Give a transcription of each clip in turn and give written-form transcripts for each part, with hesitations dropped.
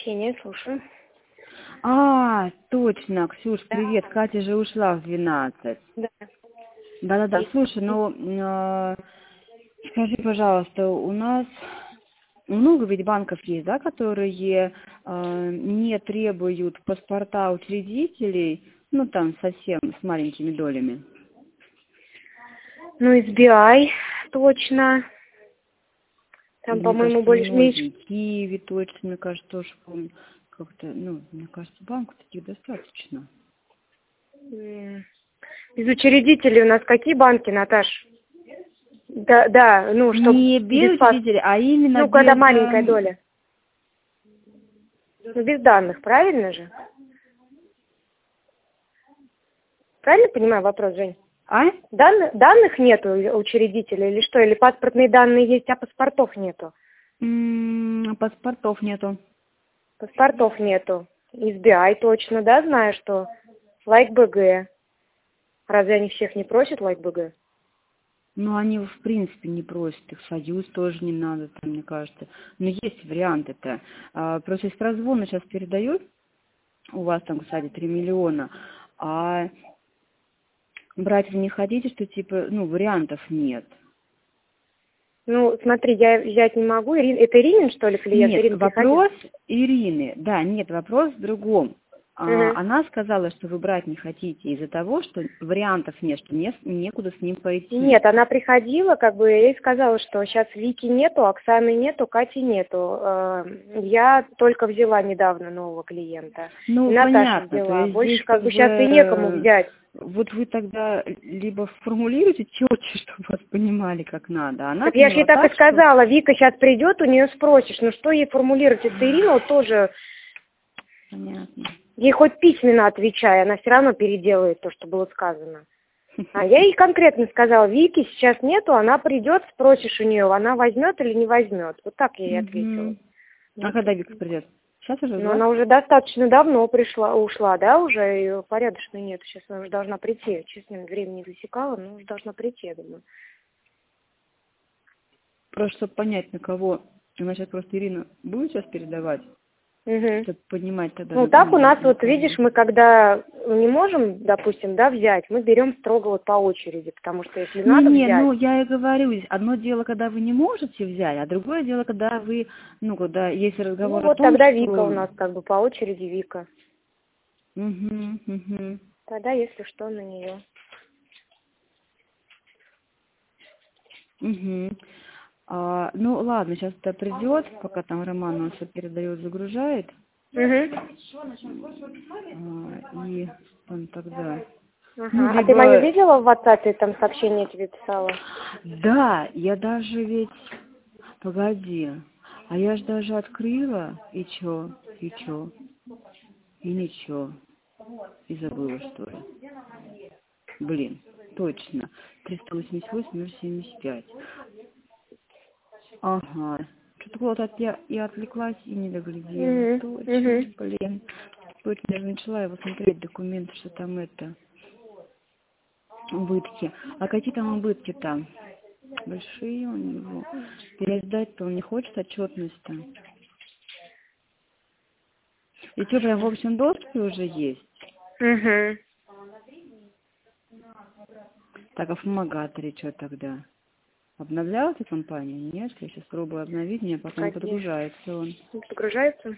сообщение, слушаю. Точно, Ксюш, привет, Катя же ушла в 12. Да. Да-да-да, слушай, скажи, пожалуйста, у нас много ведь банков есть, да, которые не требуют паспорта учредителей, ну, там, совсем с маленькими долями? Ну, SBI, точно. Там, Мне по-моему, кажется, больше-меньше. Киви точно, мне кажется, тоже помню. Как-то, мне кажется, банков таких достаточно. Из учредителей у нас какие банки, Наташ? Да, что Не без учредителей, а именно без... когда маленькая доля. Без данных, правильно же? Правильно понимаю вопрос, Жень? Данных нету у учредителя или что? Или паспортные данные есть, а паспортов нету? Паспортов нету. Паспортов нету. SBI точно, да, знаю, что Лайк.БГ. Разве они всех не просят Лайк.БГ? Ну, они, в принципе, не просят, их Союз тоже не надо, там, мне кажется. Но есть варианты-то. Просто если прозвоны сейчас передают, у вас там, кстати, 3 миллиона, а брать вы не хотите, что, типа, вариантов нет. Ну, смотри, я взять не могу. Это Иринин, что ли, клиент? Нет, Ирина вопрос Ирины. Да, нет, вопрос в другом. Угу. Она сказала, что вы брать не хотите из-за того, что вариантов нет, что некуда с ним пойти. Нет, она приходила, я ей сказала, что сейчас Вики нету, Оксаны нету, Кати нету. Я только взяла недавно нового клиента. Ну, Наташа понятно. взяла. То есть Больше здесь сейчас и некому взять. Вот вы тогда либо формулируете четче, чтобы вас понимали, как надо. Она Так я же ей так и сказала, что... Вика сейчас придет, у нее спросишь, что ей формулировать, если Ирина тоже... Понятно. Ей хоть письменно отвечай, она все равно переделает то, что было сказано. А я ей конкретно сказала, Вики сейчас нету, она придет, спросишь у нее, она возьмет или не возьмет. Вот так я ей ответила. А когда Вика придет? Сейчас уже? Ну, она уже достаточно давно ушла, да, уже ее порядочно нет. Сейчас она уже должна прийти. Честно, времени не засекала, но уже должна прийти, я думаю. Просто, чтобы понять, на кого. Она сейчас просто Ирина будет сейчас передавать? Угу. Чтобы понимать тогда. Ну, так у нас, видишь, мы когда не можем, допустим, взять, мы берем строго по очереди, потому что если надо взять... я и говорю, одно дело, когда вы не можете взять, а другое дело, когда вы, когда есть разговор о том, тогда что... Вика у нас по очереди Вика. Угу. Тогда, если что, на нее. Угу. Ладно, сейчас это придет, пока там Роман все передает, загружает. Угу. И там тогда... Ага. А ты мою видела в WhatsApp, там сообщение тебе писала? Да, я даже ведь... Погоди. А я же даже открыла, и чё? И ничего. И забыла, что ли. Блин, точно. 388-075. Ага. Что-то я и отвлеклась, и не доглядела. Точно, блин. Точно, я же начала его смотреть, документы, что там убытки. А какие там убытки-то? Большие у него. Пересдать-то он не хочет отчетность-то. И что, прям в общем доступе уже есть? Угу. Так, а в фумагаторе что тогда? Обновлялась эта компания? Нет, я сейчас пробую обновить, меня пока не подгружается он. Не подгружается?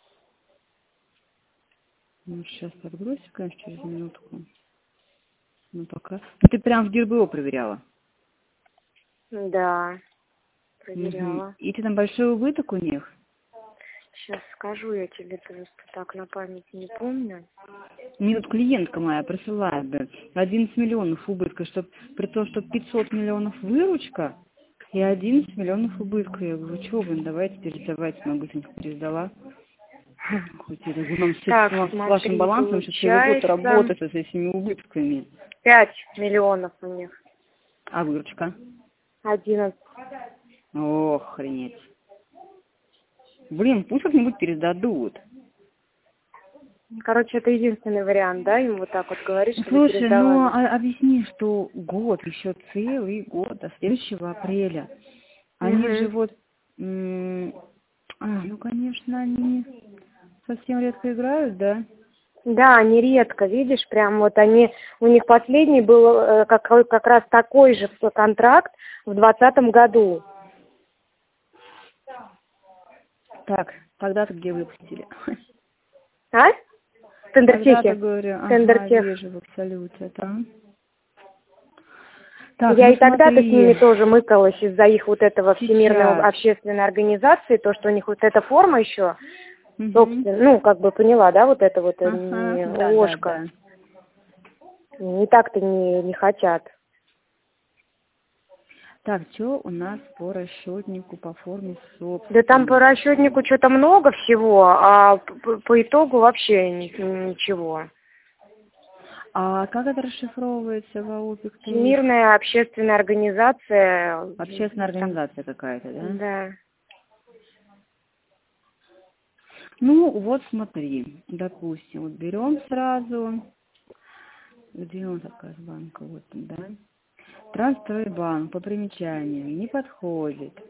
Ну, сейчас подгрузится, конечно, через минутку. Ну, пока. Ты прям в ГИРБО проверяла? Да, проверяла. И ты там большой убыток у них? Сейчас скажу я тебе, просто так на память не помню. Мне тут клиентка моя присылает, 11 миллионов убытка, при том, что 500 миллионов выручка и 11 миллионов убытка. Я говорю, что вы, давайте пересдавайте, она быстренько пересдала. Хоть я говорю, с вашим балансом сейчас целый год работать с этими убытками. 5 миллионов у них. А выручка? 11. Ох, охренеть. Блин, пусть как-нибудь пересдадут. Короче, это единственный вариант, да, им вот так вот говоришь, что слушай, объясни, что год, еще целый год, до следующего апреля. Они же конечно, они совсем редко играют, да? Да, они редко, видишь, прям вот они, у них последний был как раз такой же контракт в 2020 году. Так, тогда-то где выпустили? А? В Тендертехе. Тогда-то, говорю, ага, Тендертех. вижу в Абсолюте, там. Так, Я ну и тогда-то с смотри. ними тоже мыкалась из-за их вот этого Всемирной Сейчас. общественной организации, то, что у них вот эта форма еще, Мгм. собственно, ну, как бы поняла, да, вот это вот Ага, да, ложка. да. Не так-то не хотят. Так, что у нас по расчетнику, по форме собственности? Да там по расчетнику что-то много всего, а по итогу вообще ничего. А как это расшифровывается в АОПе? Всемирная общественная организация. Общественная организация какая-то, да? Да. Ну, вот смотри, допустим, вот берем сразу, где у нас банка, вот он, да? Трансстройбанк по примечаниям не подходит.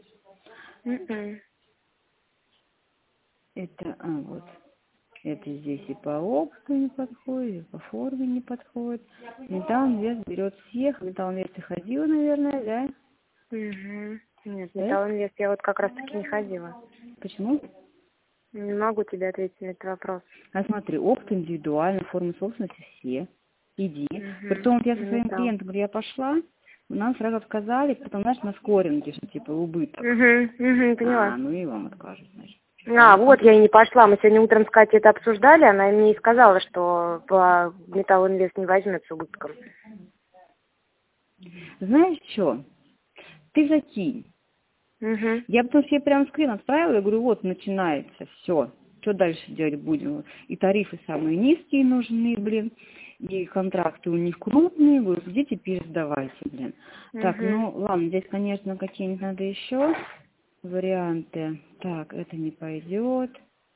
Это, вот, это здесь и по опыту не подходит, и по форме не подходит. Металлинвест берет всех, Металлинвест ты ходила, наверное, да? Угу. Нет, Да? Металлинвест я вот как раз-таки не ходила. Почему? Не могу тебе ответить на этот вопрос. А смотри, опыт индивидуальный, формы собственности все. Иди. Притом вот я со своим клиентом говорю, я пошла, нам сразу отказали, потом, знаешь, на скоринге, что типа убыток. Поняла. Ну и вам откажут, значит. Вот я и не пошла. Мы сегодня утром с Катей это обсуждали, она мне и сказала, что по Металлинвест не возьмет с убытком. Знаешь что? Ты закинь. Я потом себе прям скрин отправила, я говорю, вот начинается, все. Что дальше делать будем? И тарифы самые низкие нужны, блин. И контракты у них крупные, вы идите пересдавайте, блин. Так, ну ладно, здесь, конечно, какие-нибудь надо еще варианты. Так, это не пойдет.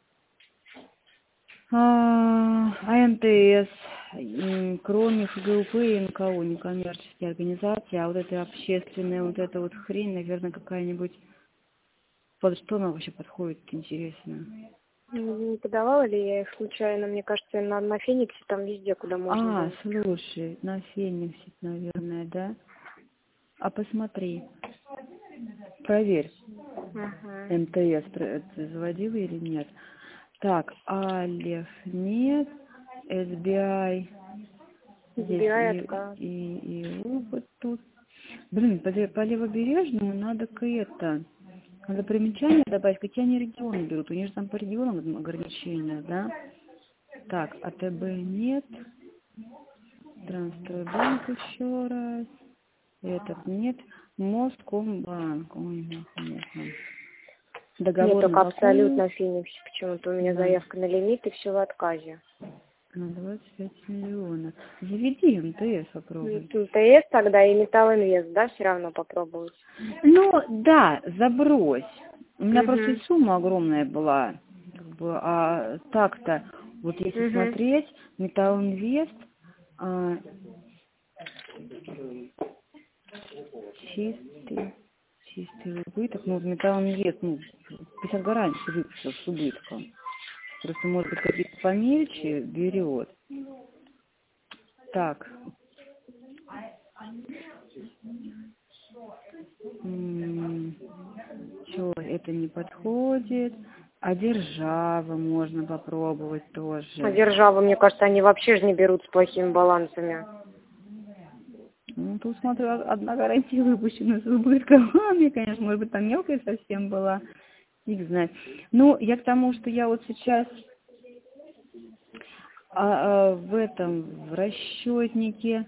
АМТС, кроме ФГУП и НКО, некоммерческие организации, а вот эта общественная, вот эта вот хрень, наверное, какая-нибудь, под что она вообще подходит, интересно. Не подавала ли я их случайно? Мне кажется, на Фениксе там везде, куда можно. Слушай, на Фениксе, наверное, да? А посмотри, проверь, МТС ты заводила или нет. Так, Алеф нет, SBI, здесь и опыт тут. Блин, по левобережному надо надо примечания добавить, какие они регионы берут. У них же там по регионам ограничения, да? Так, АТБ нет. Трансстройбанк еще раз. Этот нет. Москомбанк. Ой, нахуй. Договор нет, только на абсолютно Фениксе. Почему-то у меня заявка на лимит и все в отказе. На 25 миллионов. Заведи МТС, попробуй. МТС тогда и Металлинвест, да, все равно попробовать? Ну, да, забрось. У меня просто сумма огромная была. А так-то, вот если смотреть, Металлинвест, чистый убыток, Металлинвест, 50 гарантий выпустил с убытком. Просто, может быть, какие-то помельче берет. Так. Что, это не подходит. А Держава можно попробовать тоже. А Держава, мне кажется, они вообще же не берут с плохими балансами. Тут, смотрю, одна гарантия выпущена с убытком. Мне, конечно, может быть, там мелкая совсем была. Фиг знает. Ну, я к тому, что я вот сейчас в расчетнике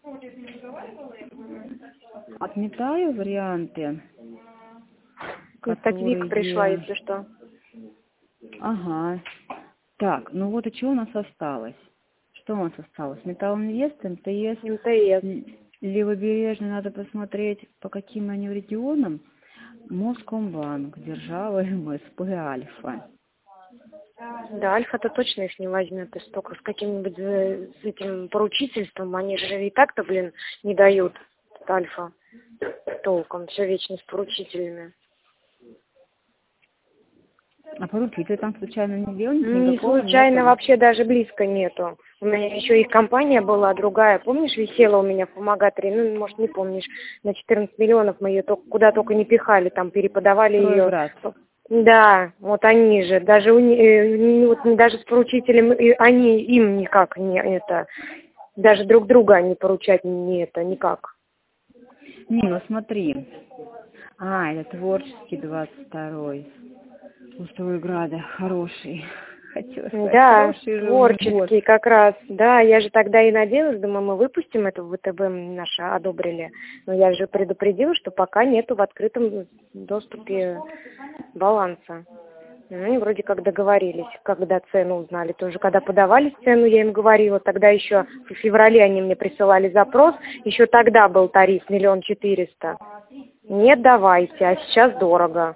отметаю варианты. Статья пришла, если что. Ага. Так, ну вот и что у нас осталось? Что у нас осталось? Металлинвест, МТС. Левобережный надо посмотреть, по каким они регионам. Москомбанк, Держава, МСП, Альфа. Да, Альфа-то точно их не возьмет. И столько с каким-нибудь с этим поручительством, они же и так-то, блин, не дают Альфа толком. Все вечно с поручителями. А поручителя там случайно не делал? Не случайно, вообще даже близко нету. У меня еще их компания была другая, помнишь, висела у меня в помогаторе, ну, может, не помнишь, на 14 миллионов мы ее куда только не пихали, там переподавали ее. Да, вот они же, даже даже с поручителем, они им никак не это, даже друг друга они поручать не это никак. Не, ну смотри. Это творческий 22-й. У Стройграда хороший. Хотела сказать, да, хороший творческий как раз. Да, я же тогда и надеялась, думаю, мы выпустим это в ВТБ, наше одобрили. Но я же предупредила, что пока нету в открытом доступе баланса. Ну, и вроде как договорились, когда цену узнали. Тоже когда подавали цену, я им говорила, тогда еще в феврале они мне присылали запрос, еще тогда был тариф 1 400 000. Нет, давайте, а сейчас дорого.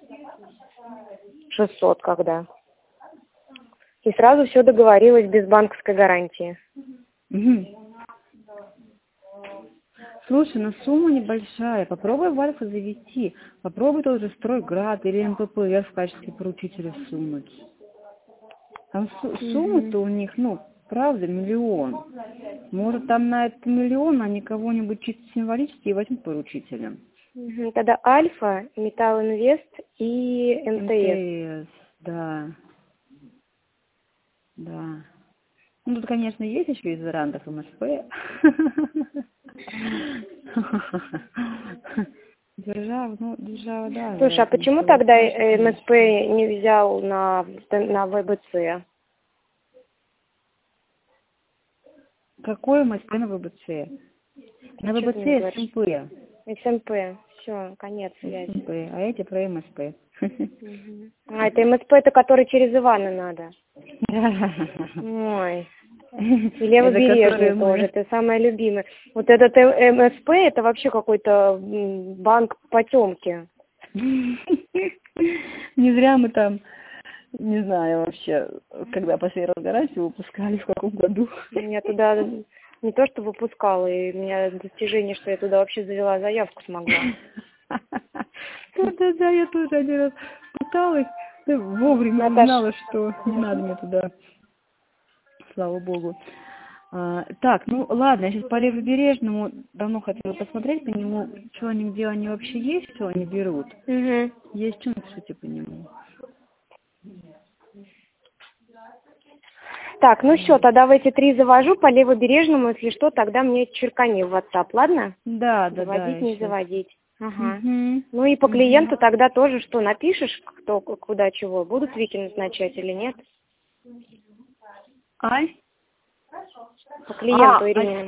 600 когда. И сразу все договорилось без банковской гарантии. Слушай, ну сумма небольшая. Попробуй в Альфа завести. Попробуй тоже Стройград или МППР в качестве поручителя всунуть. Там сумма-то у них, ну, правда, 1 миллион. Может, там на этот 1 миллион они кого-нибудь чисто символически возьмут поручителем. Тогда Альфа, Металлинвест и МТС. Да. Да. Ну, тут, конечно, есть еще из вариантов МСП. Держава, да. Слушай, а почему тогда МСП не взял на ВБЦ? Какой МСП на ВБЦ? На ВБЦ СМП. СМП. Все, конец связи. СМП, а эти про МСП. А, это МСП, это который через Ивана надо. Ой. И Левобережный тоже, это самое любимое. Вот этот МСП, это вообще какой-то банк потемки. Не зря мы там, не знаю вообще, когда последний раз гарантию выпускали, в каком году. Я туда не то что выпускала, и у меня достижение, что я туда вообще завела заявку смогла. Да, я тоже один раз пыталась, вовремя знала, что не надо мне туда. Слава богу. Так, ну ладно, я сейчас по Левобережному давно хотела посмотреть по нему, что они, где они вообще есть, что они берут. Есть что напишите по нему. Так, ну все, тогда в эти 3 завожу по Левобережному, если что, тогда мне черкани в WhatsApp, ладно? Да. Заводить, не заводить. Ага. Угу. Ну и по клиенту тогда тоже что, напишешь, кто, куда, чего, будут Вики назначать или нет? По клиенту Ирине.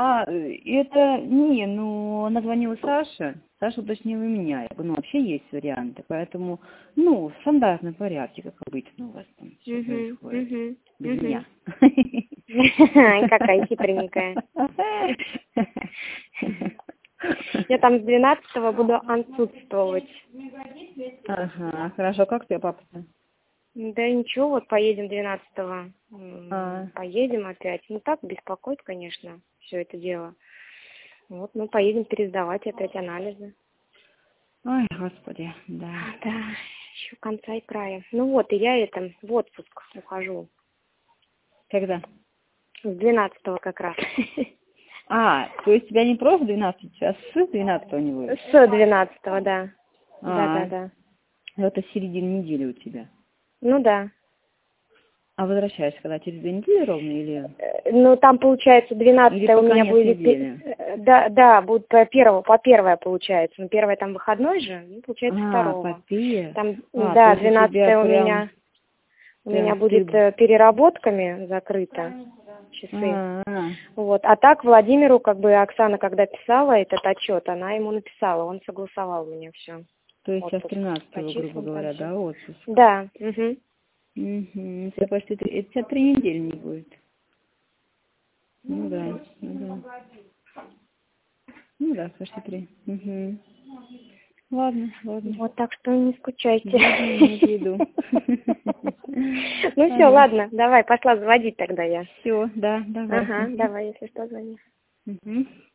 Она звонила Саше. Саша уточнила меня. Я говорю, ну вообще есть варианты, поэтому, ну, в стандартном порядке, как обычно у вас там все происходит. Без меня. Какая хитренькая. Я там с 12-го буду отсутствовать. Ага, хорошо. Как тебе папа-то? Да ничего, вот поедем 12-го. Поедем опять. Ну так беспокоит, конечно, все это дело. Вот, ну поедем пересдавать опять анализы. Ой, господи, да. Да, еще конца и края. Ну вот, и я в отпуск ухожу. Когда? С 12-го как раз. То есть тебя не просто 12, а с 12-го не будет? С 12-го, да. Да. Это середина недели у тебя? Ну да. А возвращаешься когда? Через 2 недели ровно или? Ну там получается 12-е у меня будет. Недели? Да, будет по первое получается. Ну первое там выходной же, ну, получается 2-го. Там, да, 12-е у меня будет переработками закрыто часы. Вот. А так Владимиру, как бы Оксана, когда писала этот отчет, она ему написала, он согласовал мне все. То есть сейчас 13-го, грубо говоря, да, отпуск? Да. Это почти 3 недели не будет. Ну да, почти 3. Ладно. Вот так что не скучайте. Ну все, ладно, давай, пошла заводить тогда я. Все, да, давай. Ага, давай, если что, звони.